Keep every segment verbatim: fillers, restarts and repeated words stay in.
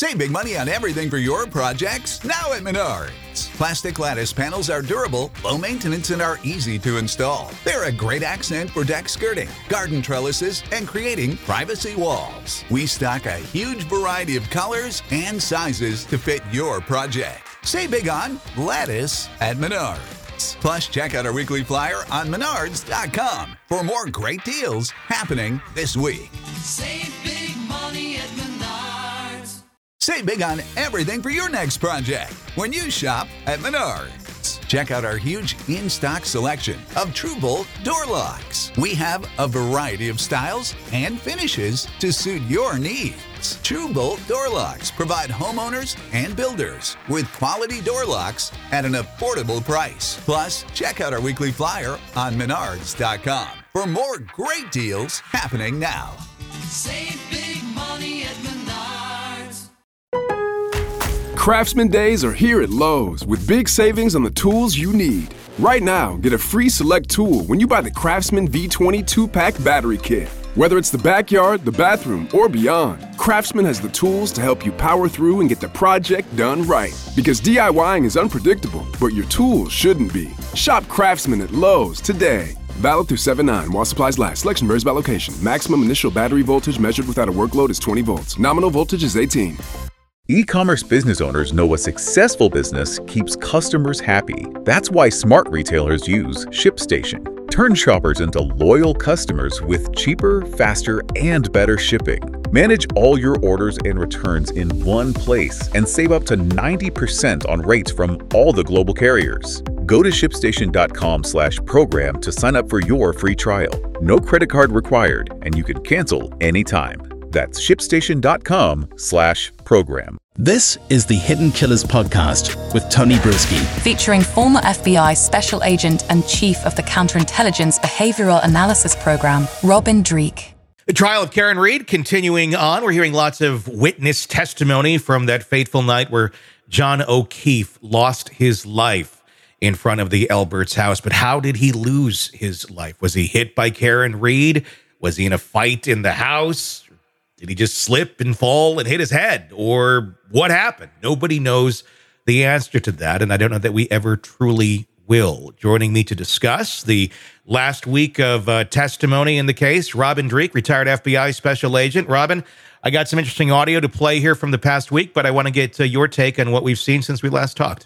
Save big money on everything for your projects now at Menards. Plastic lattice panels are durable, low maintenance, and are easy to install. They're a great accent for deck skirting, garden trellises, and creating privacy walls. We stock a huge variety of colors and sizes to fit your project. Save big on lattice at Menards. Plus, check out our weekly flyer on menards dot com for more great deals happening this week. Save big money at Menards. Save big on everything for your next project when you shop at Menards. Check out our huge in-stock selection of TrueBolt door locks. We have a variety of styles and finishes to suit your needs. TrueBolt door locks provide homeowners and builders with quality door locks at an affordable price. Plus, check out our weekly flyer on menards dot com for more great deals happening now. Save big money at Menards. Craftsman Days are here at Lowe's with big savings on the tools you need. Right now, get a free select tool when you buy the Craftsman V twenty two-pack battery kit. Whether it's the backyard, the bathroom, or beyond, Craftsman has the tools to help you power through and get the project done right. Because DIYing is unpredictable, but your tools shouldn't be. Shop Craftsman at Lowe's today. Valid through seven nine while supplies last. Selection varies by location. Maximum initial battery voltage measured without a workload is twenty volts. Nominal voltage is eighteen. E-commerce business owners know a successful business keeps customers happy. That's why smart retailers use ShipStation. Turn shoppers into loyal customers with cheaper, faster, and better shipping. Manage all your orders and returns in one place and save up to ninety percent on rates from all the global carriers. Go to shipstation.com slash program to sign up for your free trial. No credit card required, and you can cancel anytime. That's shipstation.com slash program. This is the Hidden Killers podcast with Tony Brueski. Featuring former F B I Special Agent and Chief of the Counterintelligence Behavioral Analysis Program, Robin Dreeke. The trial of Karen Read continuing on. We're hearing lots of witness testimony from that fateful night where John O'Keefe lost his life in front of the Alberts house. But how did he lose his life? Was he hit by Karen Read? Was he in a fight in the house? Did he just slip and fall and hit his head? Or what happened? Nobody knows the answer to that, and I don't know that we ever truly will. Joining me to discuss the last week of uh, testimony in the case, Robin Dreeke, retired F B I Special Agent. Robin, I got some interesting audio to play here from the past week, but I want to get uh, your take on what we've seen since we last talked.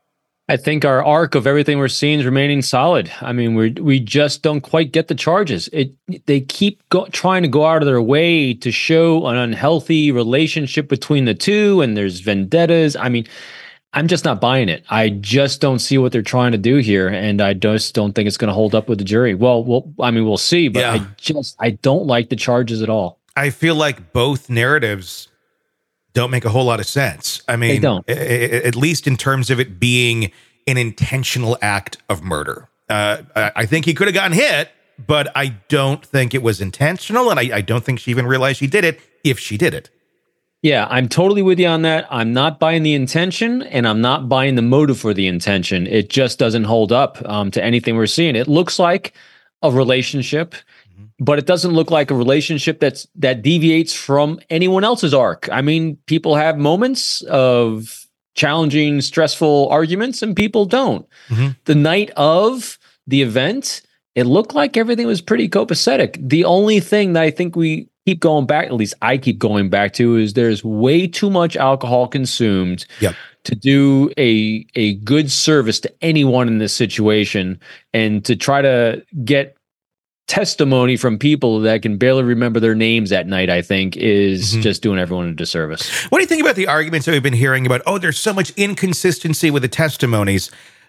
I think our arc of everything we're seeing is remaining solid. I mean, we we just don't quite get the charges. It they keep go, trying to go out of their way to show an unhealthy relationship between the two, and there's vendettas. I mean, I'm just not buying it. I just don't see what they're trying to do here, and I just don't think it's going to hold up with the jury. Well, well, I mean, we'll see, but yeah. I just I don't like the charges at all. I feel like both narratives don't make a whole lot of sense. I mean, they don't. At least in terms of it being an intentional act of murder. Uh, I think he could have gotten hit, but I don't think it was intentional, and I, I don't think she even realized she did it, if she did it. Yeah, I'm totally with you on that. I'm not buying the intention, and I'm not buying the motive for the intention. It just doesn't hold up um, to anything we're seeing. It looks like a relationship, but it doesn't look like a relationship that's that deviates from anyone else's arc. I mean, people have moments of challenging, stressful arguments, and people don't. Mm-hmm. The night of the event, it looked like everything was pretty copacetic. The only thing that I think we keep going back, at least I keep going back to, is there's way too much alcohol consumed yep. to do a a good service to anyone in this situation, and to try to get testimony from people that can barely remember their names at night, I think, is mm-hmm. just doing everyone a disservice. What do you think about the arguments that we've been hearing about, oh, there's so much inconsistency with the testimonies?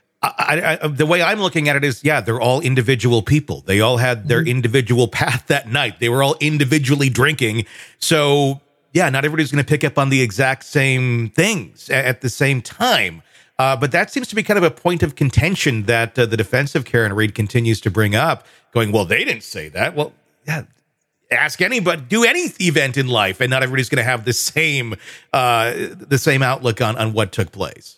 I, I, the way I'm looking at it is, yeah, they're all individual people. They all had their mm-hmm. individual path that night. They were all individually drinking. So, yeah, not everybody's going to pick up on the exact same things at the same time. Uh, but that seems to be kind of a point of contention that uh, the defense of Karen Read continues to bring up, going, well, they didn't say that. Well, yeah, ask anybody, do any event in life, and not everybody's going to have the same uh, the same outlook on, on what took place.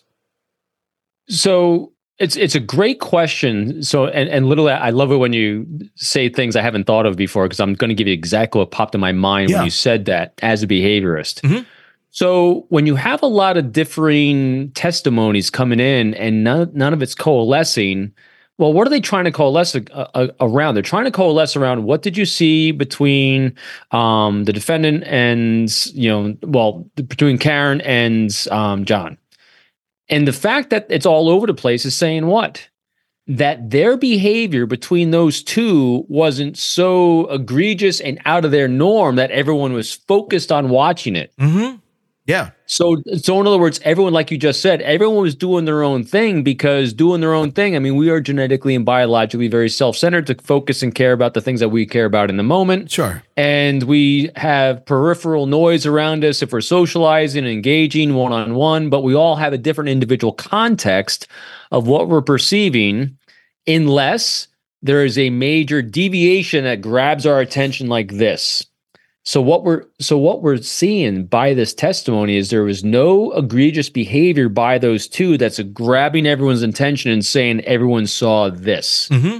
So it's it's a great question. So, and, and literally, I love it when you say things I haven't thought of before, because I'm going to give you exactly what popped in my mind yeah. when you said that as a behaviorist. Mm-hmm. So when you have a lot of differing testimonies coming in and none, none of it's coalescing, well, what are they trying to coalesce uh, uh, around? They're trying to coalesce around what did you see between um, the defendant and, you know, well, between Karen and um, John. And the fact that it's all over the place is saying what? That their behavior between those two wasn't so egregious and out of their norm that everyone was focused on watching it. Mm-hmm. Yeah. So, so in other words, everyone, like you just said, everyone was doing their own thing because doing their own thing, I mean, we are genetically and biologically very self-centered to focus and care about the things that we care about in the moment. Sure. And we have peripheral noise around us if we're socializing and engaging one-on-one, but we all have a different individual context of what we're perceiving unless there is a major deviation that grabs our attention like this. So what we're so what we're seeing by this testimony is there was no egregious behavior by those two that's grabbing everyone's attention and saying everyone saw this. Mm-hmm.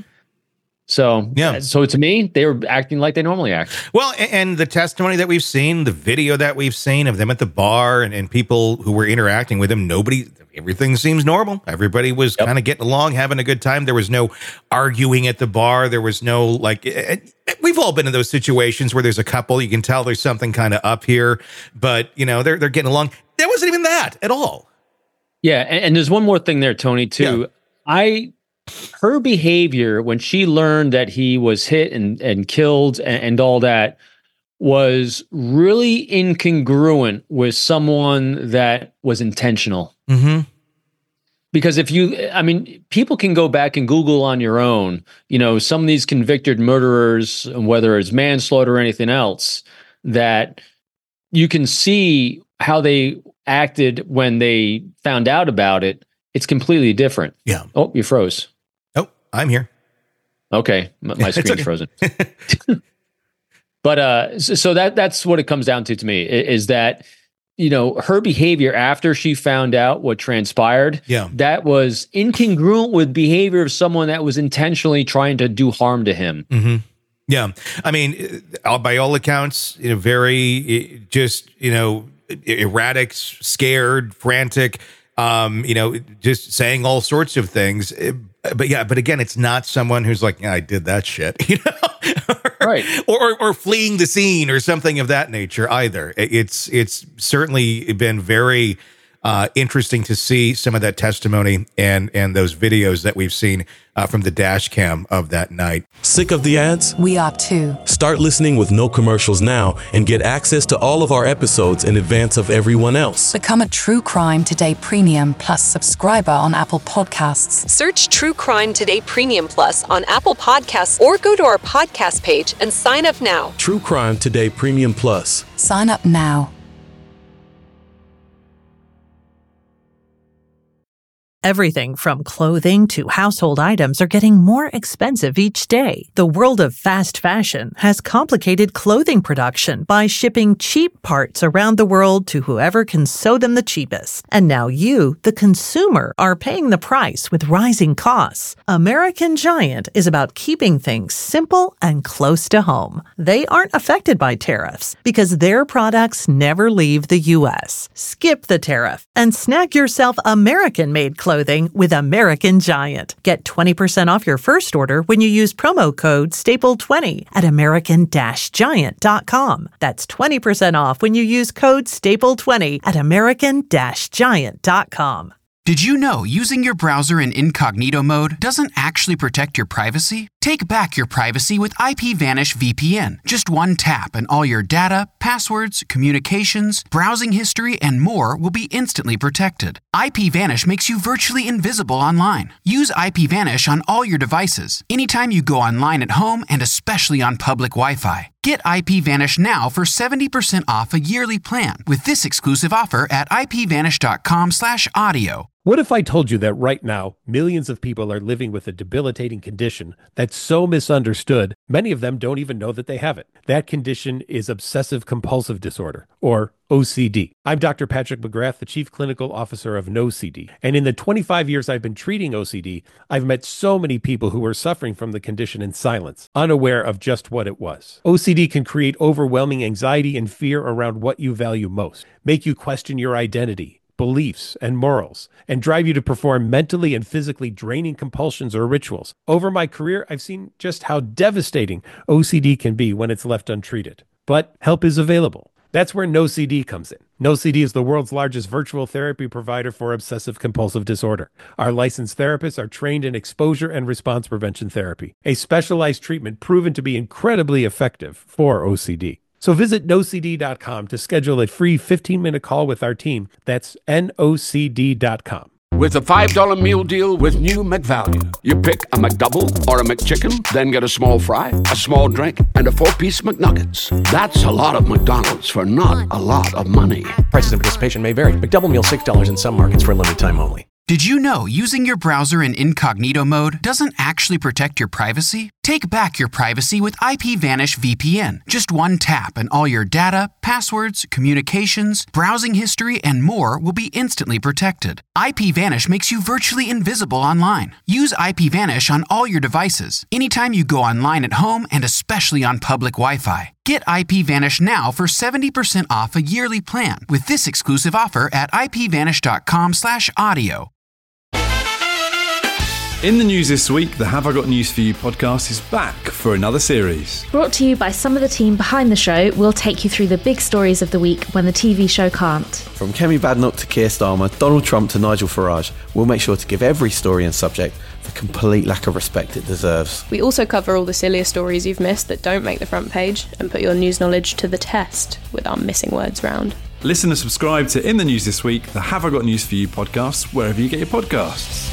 So yeah. So to me, they were acting like they normally act. Well, and the testimony that we've seen, the video that we've seen of them at the bar and, and people who were interacting with them, nobody, everything seems normal. Everybody was yep. kind of getting along, having a good time. There was no arguing at the bar. There was no like, it, it, we've all been in those situations where there's a couple, you can tell there's something kind of up here, but you know, they're, they're getting along. There wasn't even that at all. Yeah. And, and there's one more thing there, Tony, too. Yeah. I, Her behavior when she learned that he was hit and, and killed and, and all that was really incongruent with someone that was intentional. Mm-hmm. Because if you, I mean, people can go back and Google on your own, you know, some of these convicted murderers, whether it's manslaughter or anything else, that you can see how they acted when they found out about it. It's completely different. Yeah. Oh, you froze. Oh, I'm here. Okay. My, my screen's okay. frozen. But uh, so, so that that's what it comes down to to me is that, you know, her behavior after she found out what transpired, yeah. that was incongruent with behavior of someone that was intentionally trying to do harm to him. Mm-hmm. Yeah. I mean, by all accounts, you know, very just, you know, erratic, scared, frantic, um, you know, just saying all sorts of things. But yeah, but again, it's not someone who's like, yeah, I did that shit, you know, right? Or, or or fleeing the scene or something of that nature either. It's it's certainly been very uh, interesting to see some of that testimony and and those videos that we've seen uh, from the dash cam of that night. Sick of the ads? We are too. Start listening with no commercials now and get access to all of our episodes in advance of everyone else. Become a True Crime Today Premium Plus subscriber on Apple Podcasts. Search True Crime Today Premium Plus on Apple Podcasts or go to our podcast page and sign up now. True Crime Today Premium Plus. Sign up now. Everything from clothing to household items are getting more expensive each day. The world of fast fashion has complicated clothing production by shipping cheap parts around the world to whoever can sew them the cheapest. And now you, the consumer, are paying the price with rising costs. American Giant is about keeping things simple and close to home. They aren't affected by tariffs because their products never leave the U S. Skip the tariff and snag yourself American-made clothing with American Giant. Get twenty percent off your first order when you use promo code staple twenty at american giant dot com. That's twenty percent off when you use code staple twenty at american giant dot com. Did you know using your browser in incognito mode doesn't actually protect your privacy? Take back your privacy with IPVanish V P N. Just one tap and all your data, passwords, communications, browsing history, and more will be instantly protected. IPVanish makes you virtually invisible online. Use IPVanish on all your devices, anytime you go online at home and especially on public Wi-Fi. Get IPVanish now for seventy percent off a yearly plan with this exclusive offer at ipvanish dot com slash audio. What if I told you that right now, millions of people are living with a debilitating condition that's so misunderstood, many of them don't even know that they have it. That condition is obsessive compulsive disorder, or O C D. I'm Doctor Patrick McGrath, the Chief Clinical Officer of No C D. And in the twenty-five years I've been treating O C D, I've met so many people who were suffering from the condition in silence, unaware of just what it was. O C D can create overwhelming anxiety and fear around what you value most, make you question your identity, beliefs, and morals, and drive you to perform mentally and physically draining compulsions or rituals. Over my career, I've seen just how devastating O C D can be when it's left untreated. But help is available. That's where No C D comes in. No C D is the world's largest virtual therapy provider for obsessive compulsive disorder. Our licensed therapists are trained in exposure and response prevention therapy, a specialized treatment proven to be incredibly effective for O C D. So visit no c d dot com to schedule a free fifteen-minute call with our team. That's N O C D dot com. With a five dollar meal deal with new McValue. You pick a McDouble or a McChicken, then get a small fry, a small drink, and a four-piece McNuggets. That's a lot of McDonald's for not a lot of money. Prices and participation may vary. McDouble meal six dollars in some markets for a limited time only. Did you know using your browser in incognito mode doesn't actually protect your privacy? Take back your privacy with IPVanish V P N. Just one tap and all your data, passwords, communications, browsing history, and more will be instantly protected. IPVanish makes you virtually invisible online. Use IPVanish on all your devices, anytime you go online at home and especially on public Wi-Fi. Get IPVanish now for seventy percent off a yearly plan with this exclusive offer at ipvanish.com slash audio. In the news this week, the Have I Got News For You podcast is back for another series. Brought to you by some of the team behind the show, we'll take you through the big stories of the week when the T V show can't. From Kemi Badenoch to Keir Starmer, Donald Trump to Nigel Farage, we'll make sure to give every story and subject the complete lack of respect it deserves. We also cover all the sillier stories you've missed that don't make the front page and put your news knowledge to the test with our missing words round. Listen and subscribe to In the News This Week, the Have I Got News For You podcast, wherever you get your podcasts.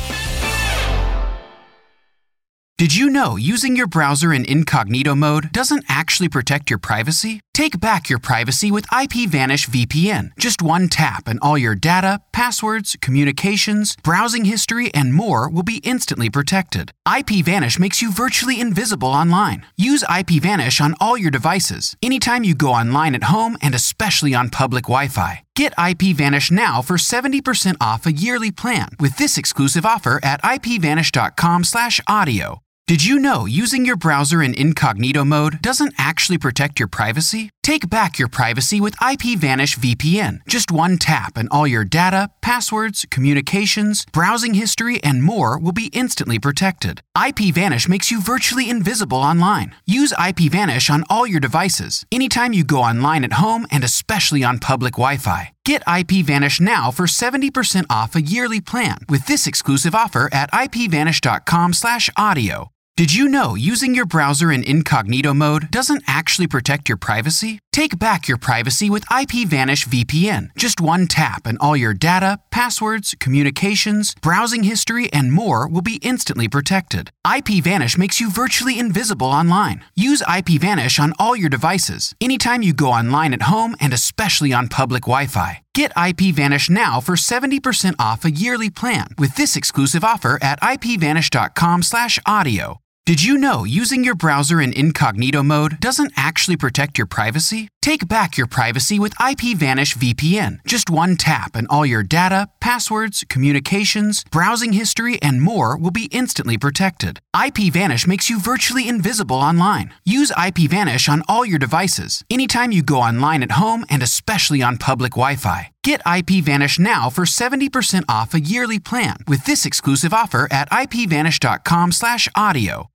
Did you know using your browser in incognito mode doesn't actually protect your privacy? Take back your privacy with IPVanish V P N. Just one tap and all your data, passwords, communications, browsing history, and more will be instantly protected. IPVanish makes you virtually invisible online. Use IPVanish on all your devices, anytime you go online at home and especially on public Wi-Fi. Get IPVanish now for seventy percent off a yearly plan with this exclusive offer at ipvanish.com slash audio. Did you know using your browser in incognito mode doesn't actually protect your privacy? Take back your privacy with IPVanish V P N. Just one tap and all your data, passwords, communications, browsing history, and more will be instantly protected. IPVanish makes you virtually invisible online. Use IPVanish on all your devices, anytime you go online at home and especially on public Wi-Fi. Get IPVanish now for seventy percent off a yearly plan with this exclusive offer at ipvanish.com slash audio. Did you know using your browser in incognito mode doesn't actually protect your privacy? Take back your privacy with IPVanish V P N. Just one tap and all your data, passwords, communications, browsing history, and more will be instantly protected. IPVanish makes you virtually invisible online. Use IPVanish on all your devices, anytime you go online at home and especially on public Wi-Fi. Get IPVanish now for seventy percent off a yearly plan with this exclusive offer at ipvanish.com slash audio. Did you know using your browser in incognito mode doesn't actually protect your privacy? Take back your privacy with IPVanish V P N. Just one tap and all your data, passwords, communications, browsing history, and more will be instantly protected. IPVanish makes you virtually invisible online. Use IPVanish on all your devices, anytime you go online at home and especially on public Wi-Fi. Get IPVanish now for seventy percent off a yearly plan with this exclusive offer at ipvanish.com slash audio.